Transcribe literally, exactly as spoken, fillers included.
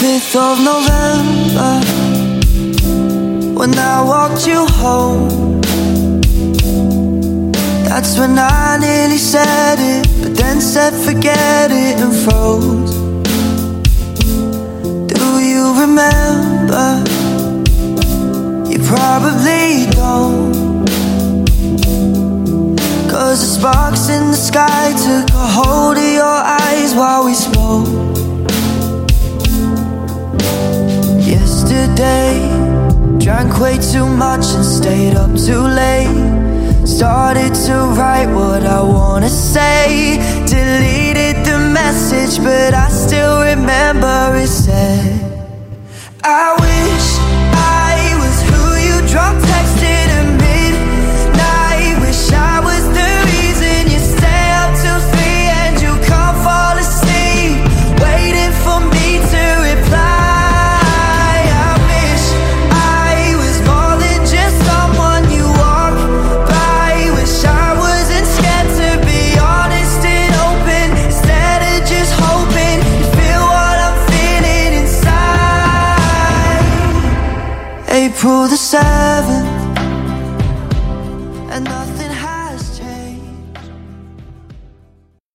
fifth of November, when I walked you home, that's when I nearly said it, but then said forget it and froze. Do you remember? You probably don't, 'cause the sparks in the sky took a hold of your eyes while we spoke. Yesterday, drank way too much and stayed up too late. Started to write what I wanna say, deleted the message, but I still remember it said, I wish I was who you drunk texted at midnight. Wish I was the reason you stay up till three and you can't fall asleep, waiting for me to reply. I wish I was more than just someone you walk by. Wish I wasn't scared to be honest and open, instead of just hoping you feel what I'm feeling inside. April the seventh, and nothing